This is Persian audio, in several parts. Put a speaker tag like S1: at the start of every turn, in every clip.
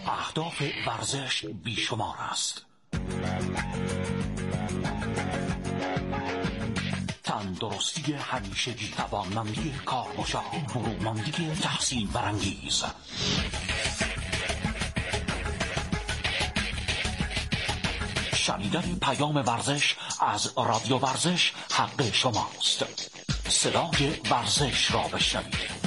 S1: اهداف ورزش بیشمار است. تندرستی همیشگی، توانمندی کارگزار، فروماندگی تحسین برانگیز. شنیدن پیام ورزش از رادیو ورزش حق شماست. صدای ورزش را بشنوید.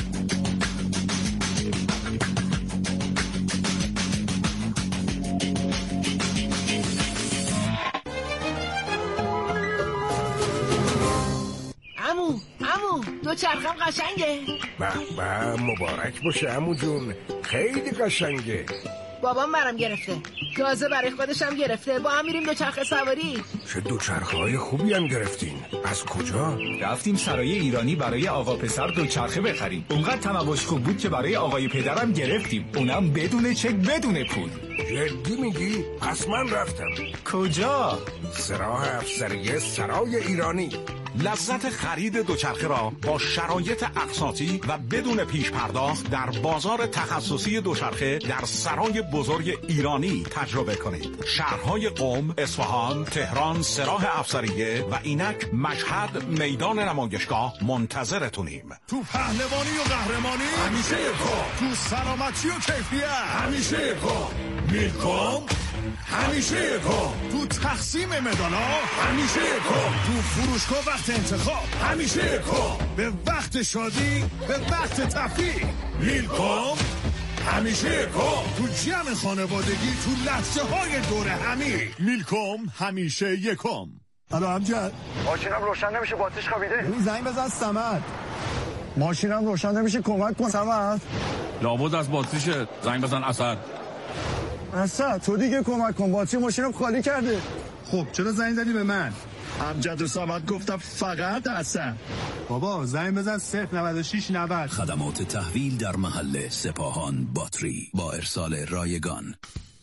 S2: عمو دوچرخم قشنگه.
S3: به مبارک باشه عمو جون، خیلی قشنگه.
S2: بابام برام گرفته، تازه برای خودشم گرفته. با هم میریم دوچرخه سواری.
S3: چه دوچرخه‌های خوبی هم گرفتین. از کجا؟
S4: رفتیم سرای ایرانی برای آقا پسر دوچرخه بخریم. اونقدر تمواش خوب بود که برای آقای پدرم گرفتیم، اونم بدون چک بدون پول.
S3: جدی میگی؟ پس من رفتم.
S4: کجا؟
S3: سراح افسریه سرای ایرانی.
S1: لذت خرید دوچرخه را با شرایط اقساطی و بدون پیش پرداخت در بازار تخصصی دوچرخه در سرای بزرگ ایرانی تجربه کنید. شهرهای قم، اصفهان، تهران، سراح افسریه و اینک مشهد میدان نمایشگاه منتظرتونیم.
S5: تو پهلوانی و قهرمانی همیشه پا، تو سلامتی و کیفیت همیشه پا. میلکوم همیشه پا، تو تقسیم مدالا همیشه پا، تو فروشگاه وقت انتخاب همیشه پا، به وقت شادی به وقت تفریح میلکوم همیشه پا، تو جمع خانوادگی تو لحظه های دور همی میلکوم همیشه یکم.
S6: الو امجد،
S7: ماشینم روشن نمیشه، باتیش خوابیده.
S6: زنگ بزن صمد. ماشینم روشن نمیشه، کمک کن صمد.
S8: لابد از باتریشه، زنگ بزن اسد.
S6: اسد تو دیگه کمک کن، باتری ماشینم خالی کرده.
S5: خب چرا زنگ زدی به من؟ امجد و صمد گفتم فقط اسد.
S6: بابا زنگ بزن 09690.
S9: خدمات تحویل در محل سپاهان باتری با ارسال رایگان.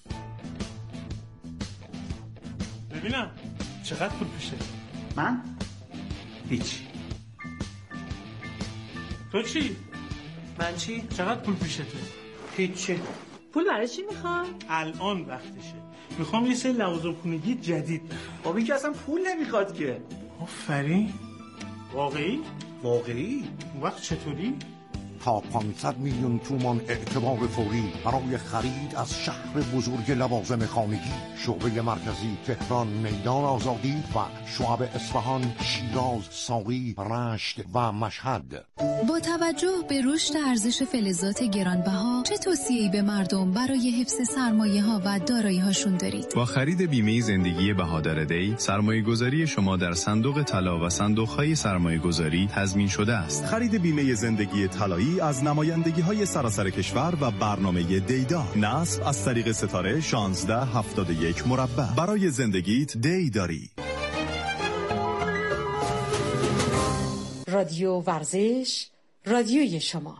S10: ببینم چقدر پول پیشه؟
S11: من؟ هیچ.
S10: تو چی؟
S11: من چی؟
S10: چقدر پول پیشته؟
S11: هیچی.
S2: پول برای چی میخوای؟
S10: الان وقتشه. میخوام یه سری لوازم خونگی جدید بخرم.
S11: بابا این که اصلا پول نمیخواد که.
S10: آفرین. واقعی؟
S11: واقعی؟
S10: اون وقت چطوری؟
S12: تا 500 میلیون تومان اعتبار فوری برای خرید از شهر بزرگ لوازم خانگی. شعبه مرکزی تهران، میدان آزادی و شعب اصفهان، شیراز، ساقی، رشت و مشهد.
S13: با توجه به رشد ارزش فلزات گرانبها، چه توصیه‌ای به مردم برای حفظ سرمایه‌ها و دارایی‌هاشون دارید؟
S14: با خرید بیمه زندگی بهادر دی، سرمایه‌گذاری شما در صندوق طلا و صندوق‌های سرمایه‌گذاری تضمین شده است.
S15: خرید بیمه زندگی طلایی از نمایندگی‌های سراسر کشور و برنامه دیدا. نصب از طریق ستاره 1671 مربع. برای زندگیت دی داری.
S16: رادیو ورزش، رادیوی شما.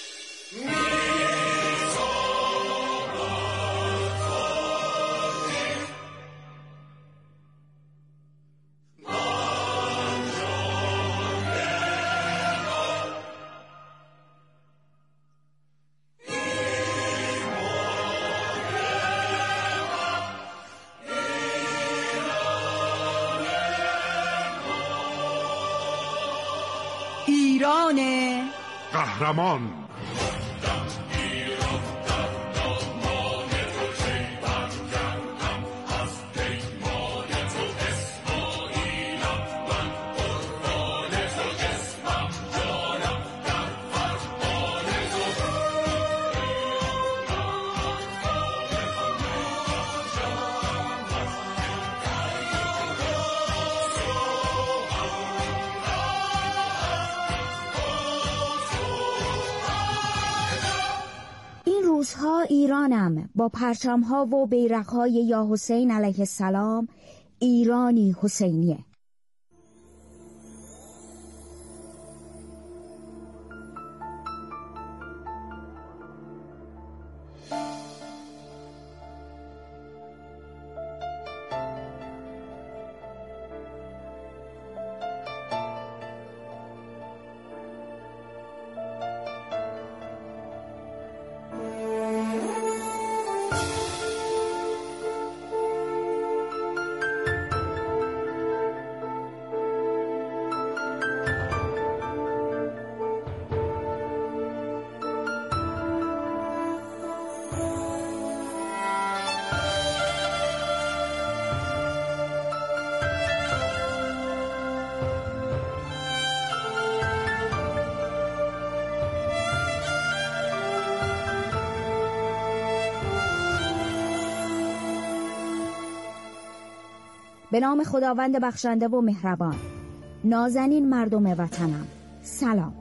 S2: ایران
S5: قهرمان.
S17: روزها ایرانم با پرچم‌ها و بیرق‌های یا حسین علیه السلام، ایرانی حسینیه. به نام خداوند بخشنده و مهربان. نازنین مردم وطنم، سلام.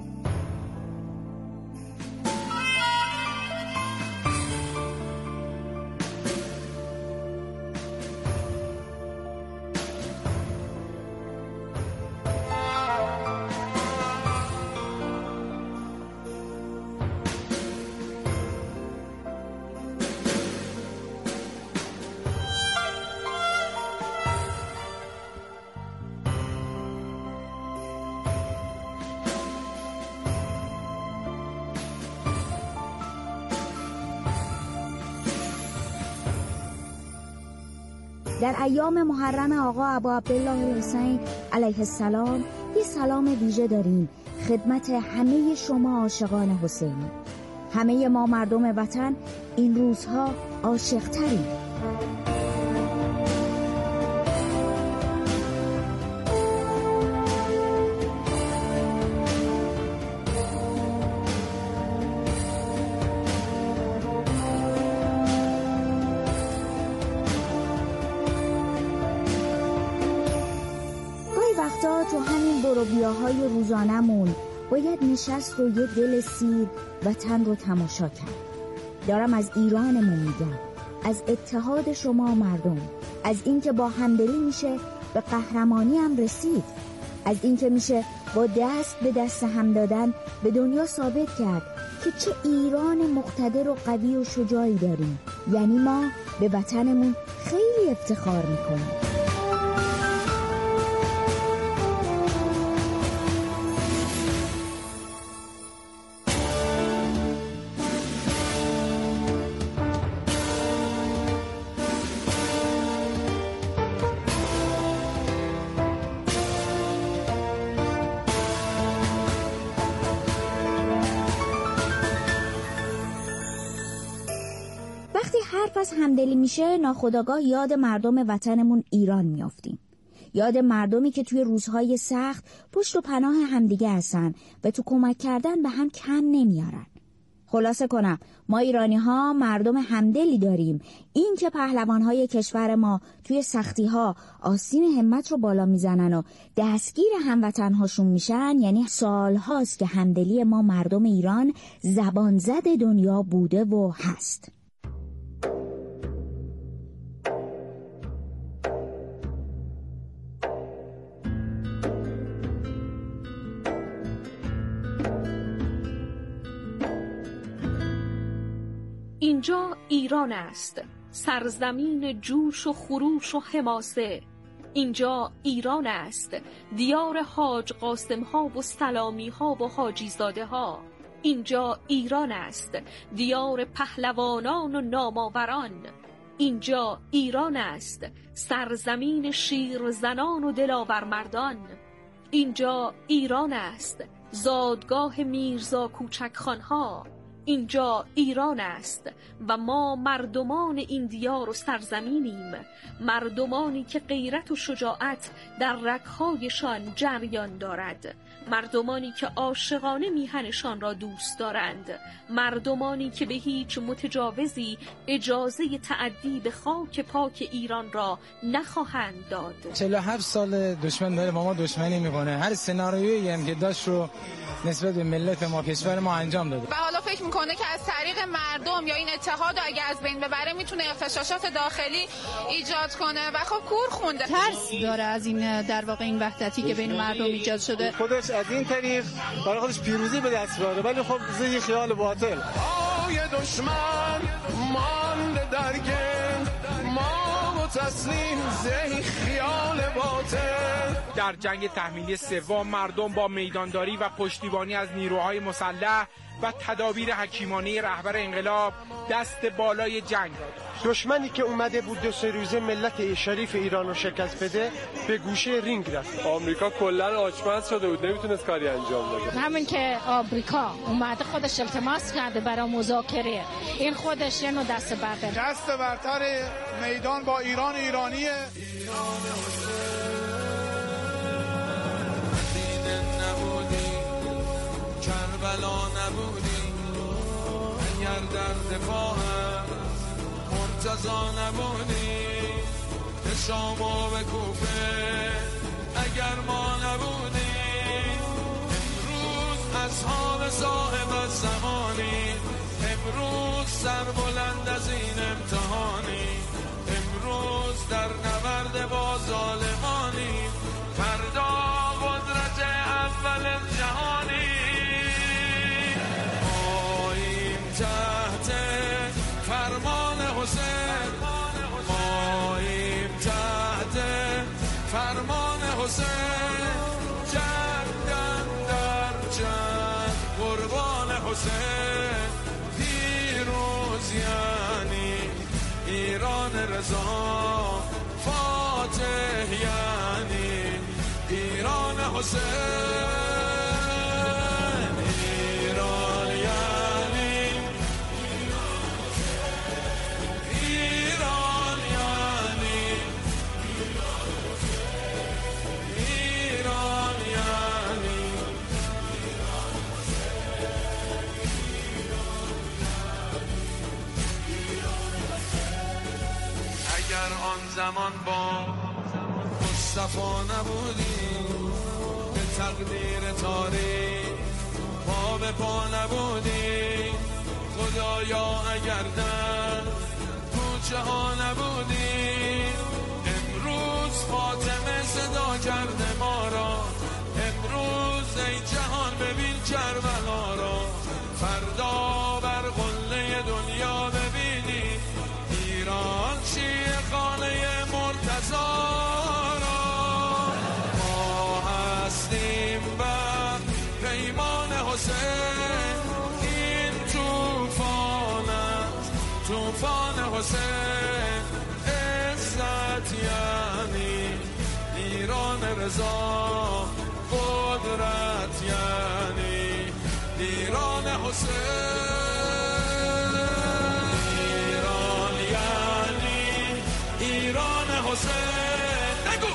S17: در ایام محرم آقا ابا عبدالله الحسین علیه السلام یه سلام ویژه داریم خدمت همه شما عاشقان حسینی. همه ما مردم وطن این روزها عاشق‌تریم. تو همین بروبیاهای روزانمون باید نشست و یه دل سیر وطن رو تماشا کرد. دارم از ایرانمون میگم، از اتحاد شما مردم، از اینکه با همدلی میشه به قهرمانی هم رسید، از اینکه میشه با دست به دست هم دادن به دنیا ثابت کرد که چه ایران مقتدر و قوی و شجاعی داریم. یعنی ما به وطنمون خیلی افتخار میکنیم. وقتی حرف از همدلی میشه ناخودآگاه یاد مردم وطنمون ایران میافتیم. یاد مردمی که توی روزهای سخت پشت و پناه همدیگه هستن و تو کمک کردن به هم کم نمیارن. خلاصه کنم ما ایرانی ها مردم همدلی داریم. این که پهلوانهای کشور ما توی سختی ها آستین همت رو بالا میزنن و دستگیر هموطنهاشون میشن، یعنی سال هاست که همدلی ما مردم ایران زبان زد دنیا بوده و هست.
S18: اینجا ایران است، سرزمین جوش و خروش و حماسه. اینجا ایران است، دیار حاج قاسم ها و سلامی ها و حاجی زاده ها. اینجا ایران است، دیار پهلوانان و ناماوران. اینجا ایران است، سرزمین شیرزنان و دلاور مردان. اینجا ایران است، زادگاه میرزا کوچک خانها. اینجا ایران است و ما مردمان این دیار و سرزمینیم، مردمانی که غیرت و شجاعت در رگ‌هایشان جریان دارد، مردمانی که عاشقانه میهنشان را دوست دارند، مردمانی که به هیچ متجاوزی اجازه تعدی به خاک پاک ایران را نخواهند داد.
S19: 47 سال دشمن داره با ما دشمنی میکنه. هر سناریویی هم که داشت رو نسبت به ملت ما کشور ما انجام داده
S20: و حالا فکر میکنه که از طریق مردم یا این اتحاد اگه از بین ببره میتونه اغتشاشات داخلی ایجاد کنه و خب کور خونده.
S21: ترس داره از این در واقع این وحدتی که بین مردم ایجاد شده.
S22: خودش از این طریق برای خودش پیروزی به دست بیاره، ولی خب زیر خیال باطل.
S5: آی دشمن مانده در گند، ما تسلیم زی خیال باطل.
S23: در جنگ تحمیلی سوم مردم با میدانداری و پشتیبانی از نیروهای مسلح
S3: و تدابیر حکیمانه رهبر انقلاب دست بالای جنگ داد.
S22: دشمنی که اومده بود 2-3 روزه ملت شریف ایران رو شکست بده به گوشه رینگ رفت.
S4: آمریکا کلا آچمز شده بود، نمیتونست کاری انجام بده.
S23: همین که آمریکا اومده خودش التماس کرده برای مذاکره، این خودش یه نوع دست برتر.
S5: دست برتر میدان با ایران ایرانیه.
S24: کربلا نبودی اگر در دفاع مرتضی نبودی، به شام و به کوفه اگر ما نبودیم. امروز اصحاب صاحب الزمانی، امروز سر بلند از این امتحانی، امروز در نبرد با ظالمانی، فردا قدرت اول جهانی. ماییم تحت فرمان حسین، ماییم تحت فرمان حسین، جنگم در جنگ قربان حسین. پیروز یعنی ایران رضا، فاتح یعنی ایران حسین. زمان با مصطفی نبودی، به تقدیر تاریخ پا به پا نبودی. خدایا اگر در کوچه ها نبودی، امروز فاطمه صدا کرده ما را. امروز ای جهان ببین کربلا را، فردا بر قله دنیا ببینی ایران شیعه خانه مرتضی را. ما هستیم بر پیمان حسین، این طوفان است طوفان حسین. عزت یعنی ایران رضا، قدرت یعنی ایران حسین. ایران حسین نگو.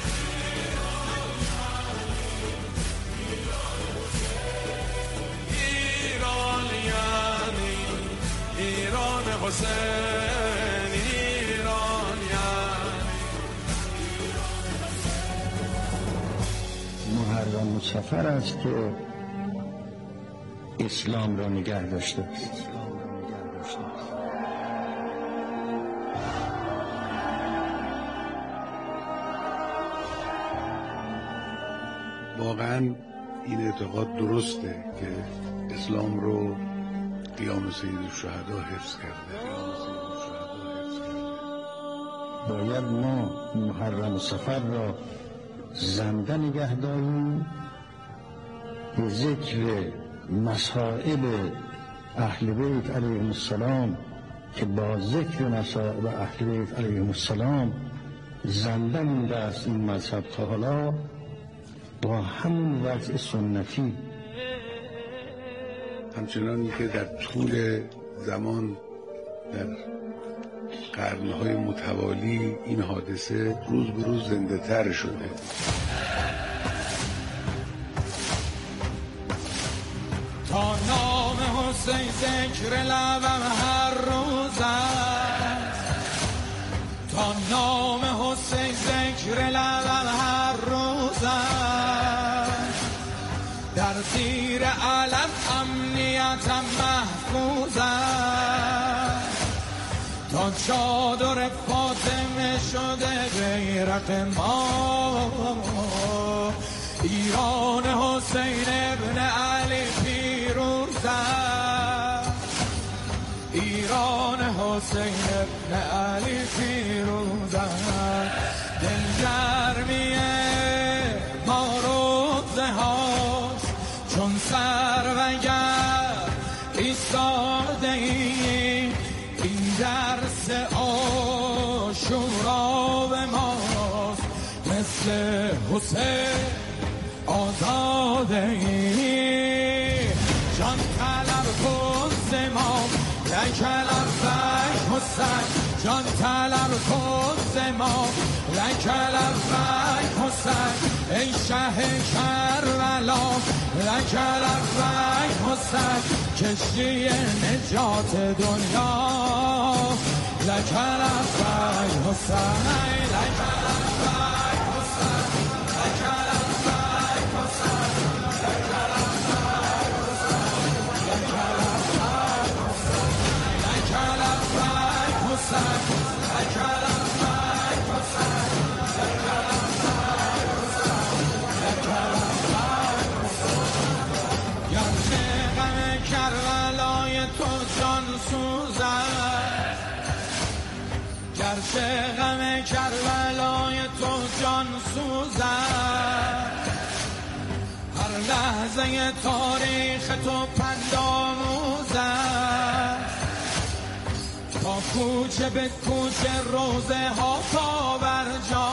S24: ایران یعنی ایران حسین، ایران یعنی
S25: محرم صفر است که اسلام را نگه داشته.
S26: واقعا این اعتقاد درسته که اسلام رو قیام سید الشهدا حفظ کرده.
S25: باید ما محرم صفر را زنده نگه داریم، به ذکر مصائب اهل بیت علیهم السلام که با ذکر مصائب اهل بیت علیهم السلام زنده مونده است این مذهب تا حالا، با همون وضع سنتی.
S26: همچنانی که در طول زمان در قرنهای متوالی این حادثه روز به روز زنده تر شده.
S24: تا نام حسین ذکر لبم هر روز است، تا نام حسین ذکر لبم هر روز است، در زیر علم امنیتم محفوظ است، تا چادر فاطمه شده غیرت ما. ایران حسین ابن علی پیروز است، ایران حسین ابن علی پیروز است. دلگرمی ما روزه هاست چون سر و گرد ایستاده ایم، این درس آشورا به ماست، مثل حسین آزاده ایم. جان طلب کن ز ما لکلب بک حسین، جان طلب کن ز ما لکلب بک حسین، ای شه کربلا لکلب بک حسین، کشتی نجات دنیا لکلب بک حسین، لکلب بک حسین، لکلب بک حسین، لکلب بک حسین، لکلب بک حسین، لکلب بک حسین، لکلب بک حسین، لکلب بک حسین، گرچه غم کربلای تو جان سوزد، گرچه غم کربلای تو جان سوزد، هر لحظه تاریخ تو پند آموزد، تا کوچه به کوچه روزه ها تا بر جا،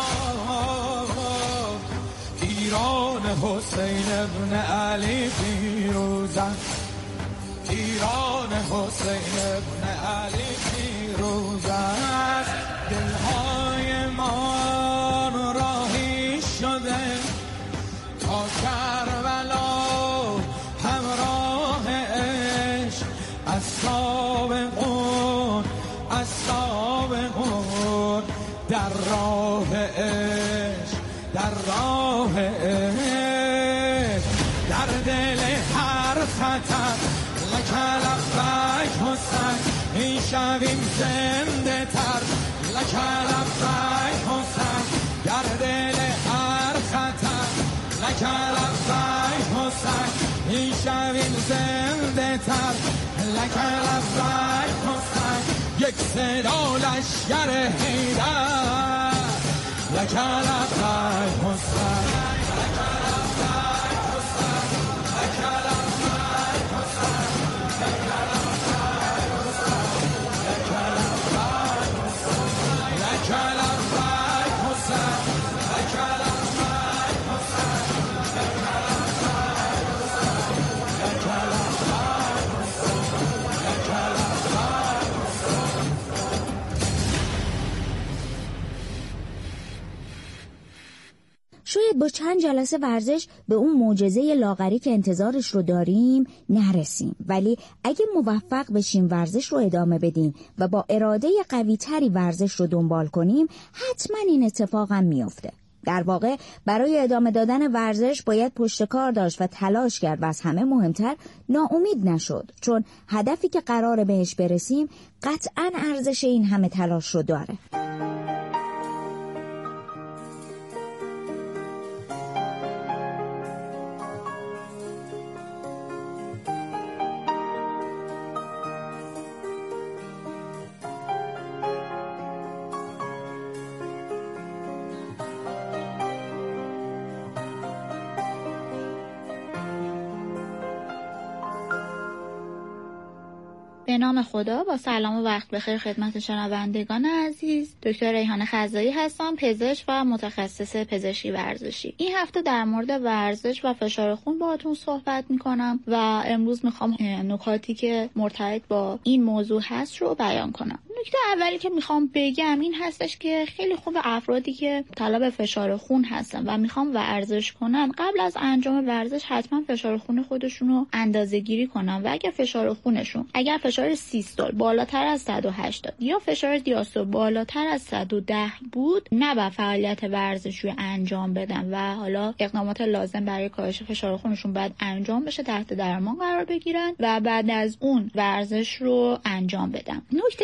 S24: ایران حسین ابن علی پیروزد، ایران حسین ابن علی پیروزد. دلهای ما راهی شده تا کربلا، همراه عشق السابقون السابقون، در راه عشق در راه عشق، در دل هر خطر لکلب بک حسین، این شویم زنده تر لکلب بک حسین، در دل هر خطر لکلب بک حسین، این شویم زنده تر لکلب بک حسین، یک صدا لشکر حیدر لکلب بک حسین، لکلب بک حسین، لکلب بک حسین، لکلب بک حسین، لکلب بک حسین، لکلب بک حسین، لکلب بک حسین، لکلب بک حسین، لکلب بک حسین، لکلب بک حسین.
S17: شاید با چند جلسه ورزش به اون معجزه لاغری که انتظارش رو داریم نرسیم، ولی اگه موفق بشیم ورزش رو ادامه بدیم و با اراده قوی تری ورزش رو دنبال کنیم، حتما این اتفاق هم میفته. در واقع برای ادامه دادن ورزش باید پشت کار داشت و تلاش کرد و از همه مهمتر ناامید نشد، چون هدفی که قراره بهش برسیم قطعاً ارزش این همه تلاش رو داره.
S1: به نام خدا، با سلام و وقت بخیر خدمت شنوندگان عزیز. دکتر ریحانه خزایی هستم، پزشک و متخصص پزشکی ورزشی. این هفته در مورد ورزش و فشار خون باهاتون صحبت میکنم و امروز میخوام نکاتی که مرتبط با این موضوع هست رو بیان کنم. نکته اولی که میخوام بگم این هستش که خیلی خوب افرادی که طلب فشار خون هستن و میخوام ورزش کنن، قبل از انجام ورزش حتما فشار خون خودشون رو اندازه‌گیری کنن و اگر فشار خونشون فشار سیستول بالاتر از 180 یا فشار دیاستول بالاتر از 110 بود، نباید فعالیت ورزشی انجام بدن و حالا اقدامات لازم برای کاهش فشار خونشون باید انجام بشه، تحت درمان قرار بگیرن و بعد از اون ورزش رو انجام بدن. نکته بعدی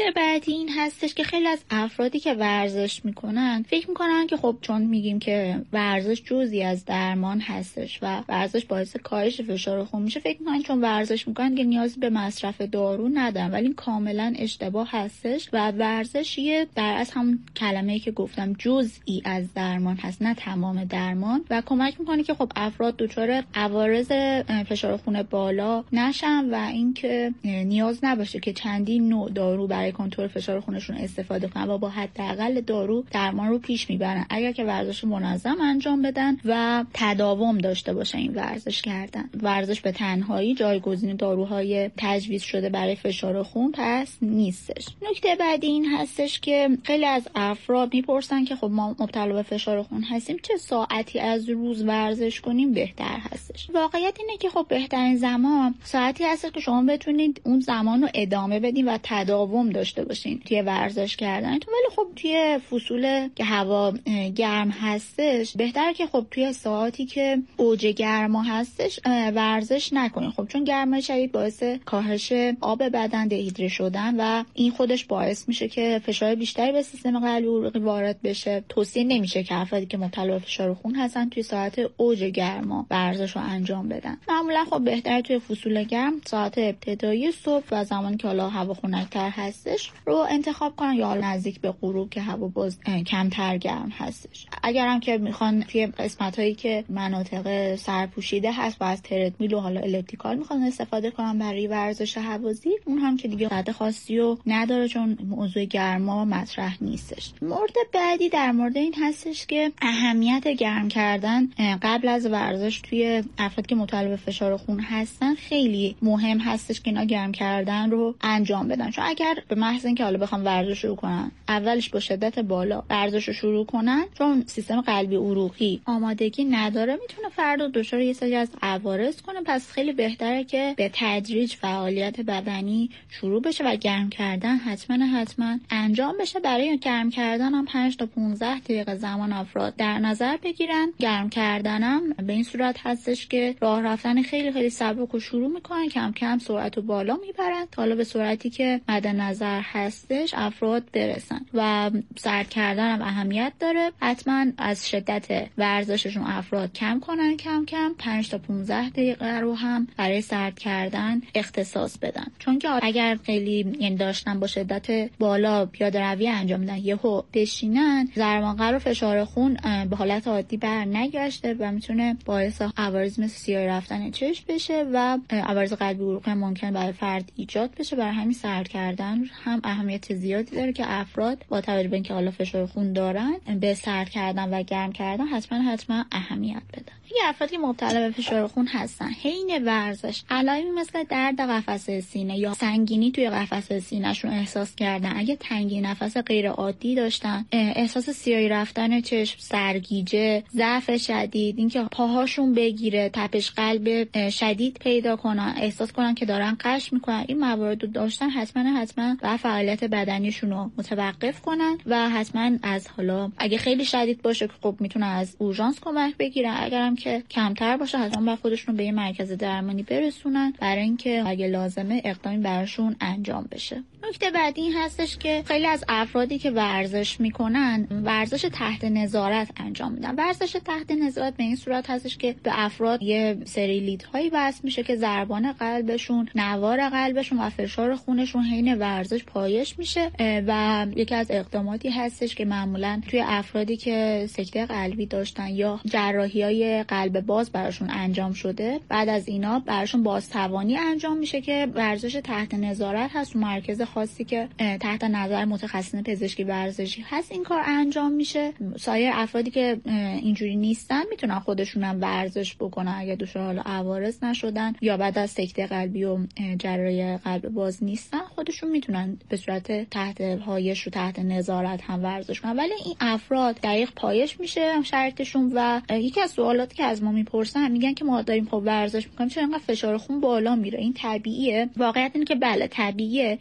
S1: بعدی این هستش که خیلی از افرادی که ورزش میکنن فکر میکنن که خب چون میگیم که ورزش جزئی از درمان هستش و ورزش باعث کاهش فشار خون میشه، فکر میکنن چون ورزش میکنن که نیاز به مصرف دارو ندارن، ولی این کاملا اشتباه هستش و ورزش یه در از همون کلمه‌ای که گفتم جزئی از درمان هست، نه تمام درمان، و کمک میکنه که خب افراد دچار عوارض فشار خون بالا نشن و اینکه نیاز نباشه که چندین نوع دارو برای کنترل فشار خونشون استفاده کنن و با حداقل دارو درمان رو پیش میبرن اگر که ورزش منظم انجام بدن و تداوم داشته باشه. این ورزش کردن، ورزش به تنهایی جایگزین داروهای تجویز شده برای فشار خون پس نیستش. نکته بعدی این هستش که خیلی از افراد میپرسن که خب ما مبتلا به فشار خون هستیم، چه ساعتی از روز ورزش کنیم بهتر هستش؟ واقعیت اینه که خب بهترین زمان ساعتی هست که شما بتونید اون زمان رو ادامه بدین و تداوم داشته باشین توی ورزش کردن. ولی خب توی فصول که هوا گرم هستش بهتره که خب توی ساعاتی که اوج گرما هستش ورزش نکنین، خب چون گرمای شدید باعث کاهش آب بدن، دهیدره شدن و این خودش باعث میشه که فشار بیشتری به سیستم قلبی عروقی وارد بشه. توصیه نمیشه که افرادی که مبتلا به فشار خون هستن توی ساعت اوج گرما ورزش رو انجام بدن. معمولا خب بهتره توی فصول گرم ساعت ابتدایی صبح و زمانی که حالا هوا خنک‌تر هستش رو انتخاب کنن یا نزدیک به غروب که هوا باز کمتر گرم هستش. اگر هم که میخوان توی قسمت‌هایی که مناطق سرپوشیده هست و از تردمیل و حالا الیپتیکال میخوان استفاده کنن برای ورزش هوازی، اون هم که دیگه حد خاصی رو نداره چون موضوع گرما مطرح نیستش. مورد بعدی در مورد این هستش که اهمیت گرم کردن قبل از ورزش توی افرادی که مبتلا به فشار خون هستن خیلی مهم هستش که اینا گرم کردن رو انجام بدن. چون اگر به محض اینکه حالا بخوام ورزش شروع کنن اولش با شدت بالا ورزش رو شروع کنن، چون سیستم قلبی عروقی آمادگی نداره، میتونه فرد دچار یه سری از عوارض کنه. پس خیلی بهتره که به تدریج فعالیت بدنی شروع بشه و گرم کردن حتما انجام بشه. برای گرم کردن هم 5 تا 15 دقیقه زمان افراد در نظر بگیرن. گرم کردنم به این صورت هستش که راه رفتن خیلی سبک رو شروع میکنن، کم کم سرعت رو بالا میبرن تا حالا به سرعتی که مد نظر هستش افراد برسن. و سرد کردن هم اهمیت داره، حتما از شدت ورزششون افراد کم کنن، کم 5 تا 15 دقیقه رو هم برای سرد کردن اختصاص بدن. چون که اگر خیلی داشتن با شدت بالا پیاده روی انجام بدن یهو بشینن، ضربان قلب و فشار خون به حالت عادی بر نگشته و میتونه باعث عوارض مثل سیاه رفتن چشم بشه و عوارض قلبی عروقی ممکن برای فرد ایجاد بشه. برای همین سرد کردن هم اهمیت زیادی داره که افراد با توجه به اینکه حالا فشار خون دارن به سرد کردن و گرم کردن حتما اهمیت بدن. یه افرادی مبتلا به فشار خون هستن حین ورزش علائمی مثل درد قفسه سینه یا سنگینی توی قفسه سینه‌شون احساس کردن، اگه تنگی نفس غیر عادی داشتن، احساس سیاهی رفتن چشم، سرگیجه، ضعف شدید، اینکه پاهاشون بگیره، تپش قلب شدید پیدا کنن، احساس کنن که دارن غش میکنن، این موارد رو داشتن حتما و فعالیت بدنیشون رو متوقف کنن و حتما از حالا اگه خیلی شدید باشه که خب میتونن از اورژانس کمک بگیرن، اگرم که کمتر باشه حتما با خودشون به یه مرکز درمانی برسونن برای اینکه اگه لازمه اقدامی براشون انجام بشه. نکته بعدی این هستش که خیلی از افرادی که ورزش میکنن ورزش تحت نظارت انجام میدن. ورزش تحت نظارت به این صورت هستش که به افراد یه سری لیدهایی وصل میشه که ضربان قلبشون، نوار قلبشون و فشار خونشون حین ورزش پایش میشه و یکی از اقداماتی هستش که معمولا توی افرادی که سکته قلبی داشتن یا جراحی‌های قلب باز براشون انجام شده، بعد از اینا براشون بازتوانی انجام میشه که ورزش تحت نظارت هست، مرکز خاصی که تحت نظر متخصصین پزشکی ورزشی هست این کار انجام میشه. سایر افرادی که اینجوری نیستن میتونن خودشون هم ورزش بکنن اگه دچار حالا عوارض نشدن یا بعد از سکته قلبی و جراحی قلب باز نیستن، خودشون میتونن به صورت تحت پایش و تحت نظارت هم ورزش کنن. ولی این افراد دقیق پایش میشه شرطشون و یکی از سوالاتی که از ما میپرسن میگن که ما داریم خب ورزش میکنیم چرا اینقدر فشار خون بالا میره، این طبیعیه؟ واقعیت اینه که بله طبیعیه. این فقط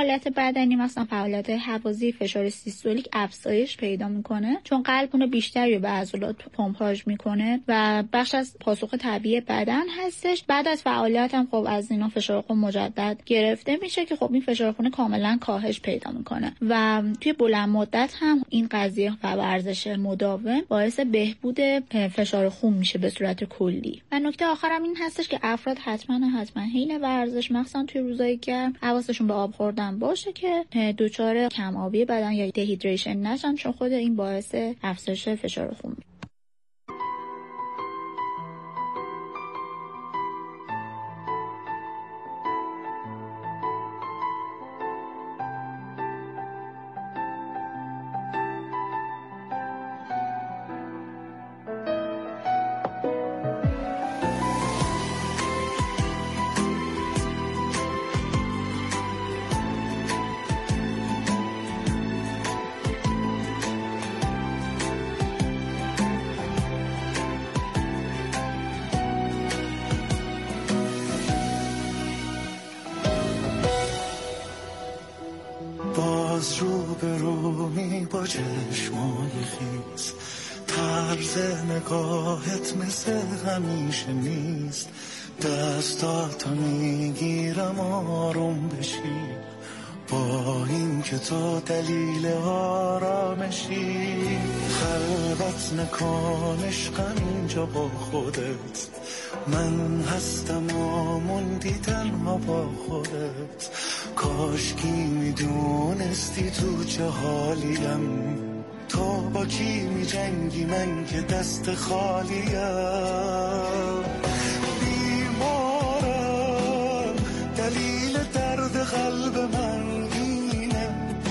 S1: فعالیت بدنی مثلا فعالیت هوازی، فشار سیستولیک افزایش پیدا میکنه چون قلب خون بیشتری به عضلات پمپاژ میکنه و بخش از پاسخ طبیعی بدن هستش. بعد از فعالیت هم خب از اینا فشار خون مجدد گرفته میشه که خب این فشار خون کاملا کاهش پیدا میکنه و توی بلند مدت هم این قضیه و ورزش مداوم باعث بهبود فشار خون میشه به صورت کلی. و نکته آخرم این هستش که افراد حتما حین ورزش مثلا توی روزای گرم حواسشون به آب خوردن باشه که دچار کم آبی بدن یا دهیدریشن نشن چون خود این باعث افزایش فشار خون میشه.
S6: با چشمای خیس طرز نگاهت مثل همیشه نیست دستاتو میگیرم آروم بشی با این که تو دلیل آرامشی خلوت نکن عشقم اینجا با خودت من هستم و موندی تنها با خودت کاش کی میدونستی تو چه حالیم تو با کی میجنگی من که دست خالیم بیمارم دلیل درد قلب من اینه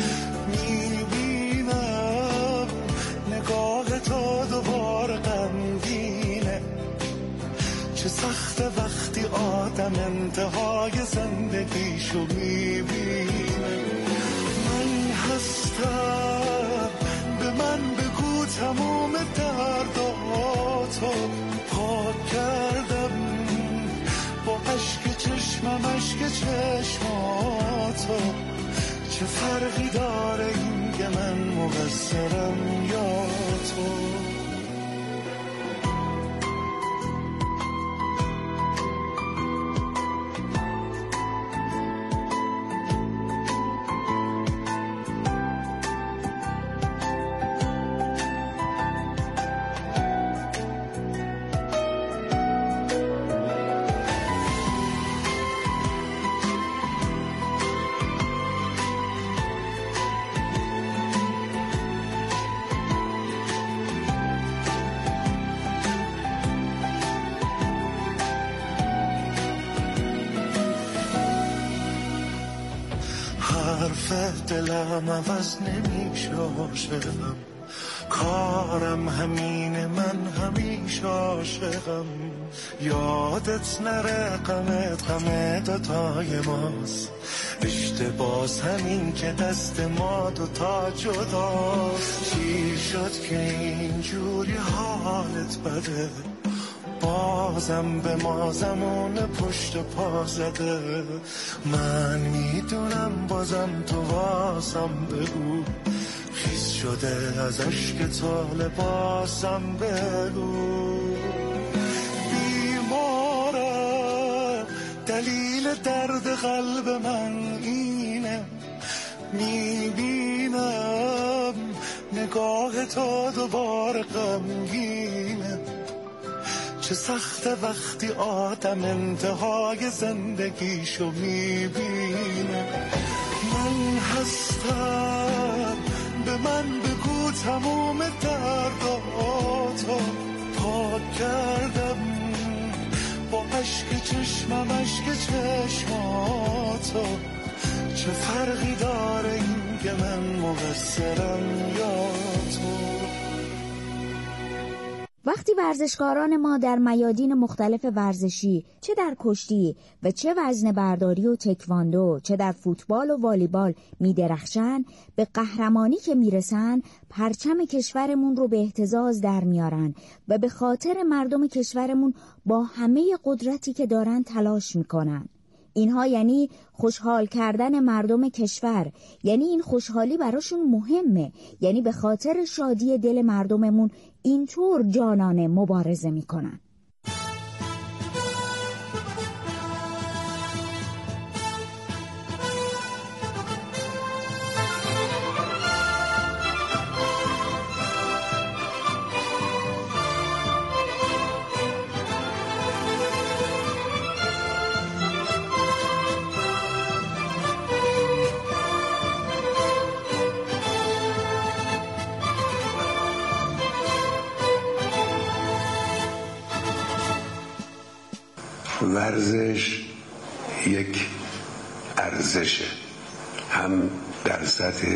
S6: میبینم نگاه تو دوباره غمگینه چه سخت وقتی آدم انتهای زندگیشو میبینه من هستم به من بگو تموم درداتو پاک کردم با عشق چشمم عشق چشماتو چه فرقی داره این که من مقصرم یا تو دلم عوض نمیشه عاشقم کارم همینه من همیشه عاشقم یادت نره غم دوتای ماست اشتباس همین که دست ما دوتا جداست چی شد که اینجوری حالت بده بازم به ما زمان پشت پا زده من میدونم بازم تو واسم بگو خیس شده از عشق تو لباسم بگو بیمارم دلیل درد قلب من اینه میبینم نگاه تو دوباره غمگینه چه سخت وقتی آدم انتهای زندگیشو میبینه من هستم به من بگو تموم درداتو پاک کردم با عشق چشمم عشق چشماتو چه فرقی داره این که من مقصرم یا تو
S17: وقتی ورزشکاران ما در میادین مختلف ورزشی چه در کشتی و چه وزنه برداری و تکواندو چه در فوتبال و والیبال میدرخشن به قهرمانی که میرسن پرچم کشورمون رو به اهتزاز در میارن و به خاطر مردم کشورمون با همه قدرتی که دارن تلاش میکنن. اینها یعنی خوشحال کردن مردم کشور، یعنی این خوشحالی براشون مهمه، یعنی به خاطر شادی دل مردممون اینطور جانانه مبارزه میکنن.
S26: ورزش یک ارزشه، هم در سطح